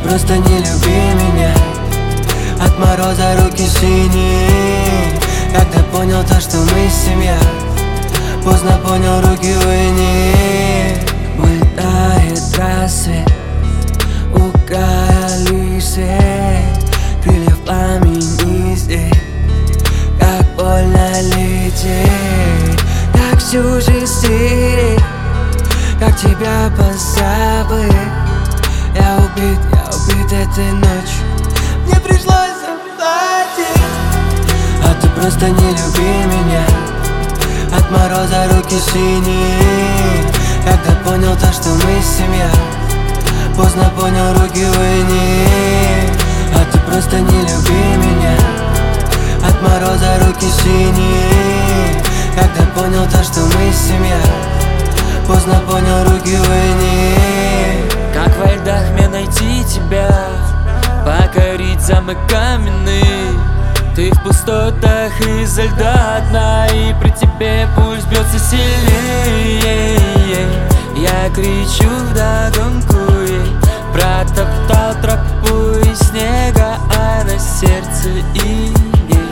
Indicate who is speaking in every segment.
Speaker 1: просто не люби меня. От мороза руки синие, когда понял то, что мы семья. Поздно понял, руки в войне. Улетает рассвет, у края лишь свет. Крылья в пламени здесь, как больно лететь. Как всю жизнь стереть, как тебя позабыть. Я убит этой ночью, мне пришлось заплатить. А ты просто не люби меня. От мороза руки синие, когда понял то, что мы семья. Поздно понял, руки в войне. А ты просто не люби меня. От мороза руки синие, когда понял то, что мы семья. Поздно понял, руки в войне.
Speaker 2: Как во льдах мне найти тебя, покорить замок каменный. Ты в пустотах из-за льда одна, и при тебе пульс бьется сильнее. Я кричу вдогонку ей, протоптал тропу из снега, а на сердце иней.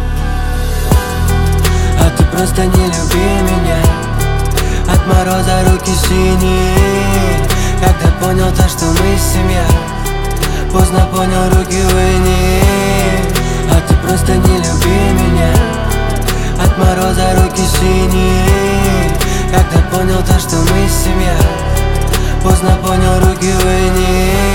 Speaker 1: А ты просто не люби меня. От мороза руки синие, когда понял то, что мы семья. Поздно понял, руки в войне. А ты просто не люби меня. От мороза руки синие, когда понял то, что мы семья. Поздно понял, руки в войне.